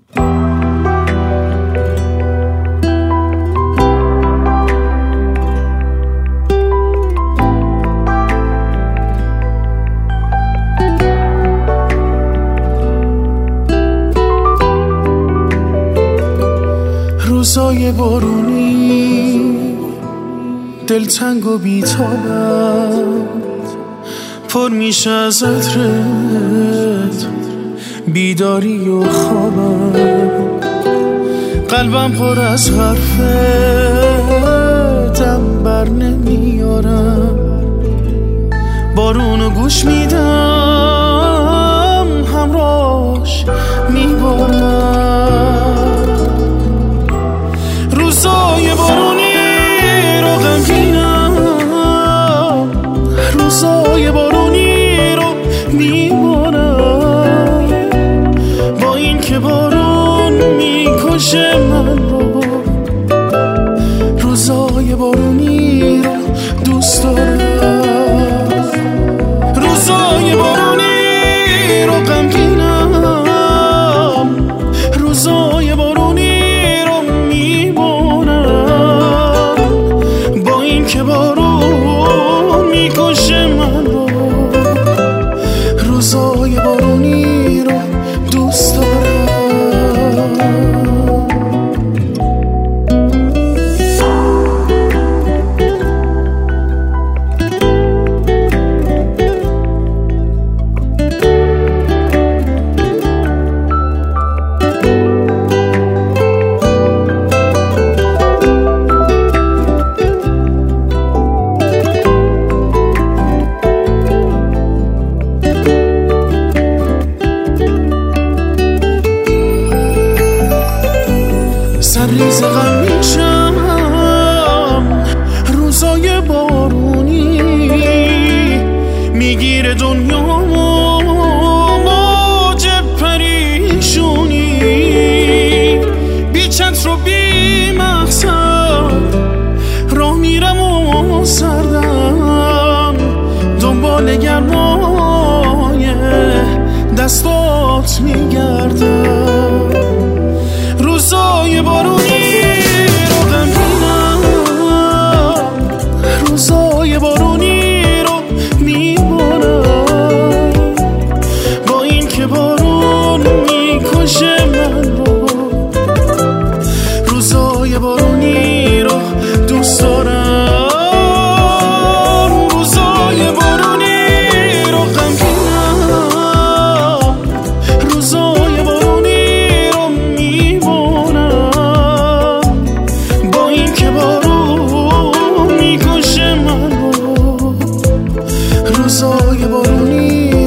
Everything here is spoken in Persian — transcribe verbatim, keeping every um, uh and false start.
روزای بارونی دلتنگ و بی‌تابم، پر میشه از عطرت بیداری و خوابم، قلبم پر از حرفتم بر نمیارم، بارونو گوش میدم همراهش میبارم. روزای بارونی رو غمگینم، روزای بارونی رو میمانم، با این که بارون میکشه من رو، روزای بارونی رو دوست دارم. روزای بارونی رو غمگینم، روزای بارونی رو میمانم، با این که بارون میکشه من رو، روزای بارونی رو دوست دارم. سرریز غم میشم روزای بارونی، میگیره دنیامو موج پریشونی، بی چتر و بی مقصد راه میرم و سردم، دنبال گرمای دستات میگردم. روزای بارونی رو غمگینم، روزای بارونی رو میمانم، با این که بارون میکشه من رو، روزای بارونی رو دوست دارم. روزای بارونی رو غمگینم، روزای بارونی رو میمانم، با این که بارون میکشه من رو، روزای بارونی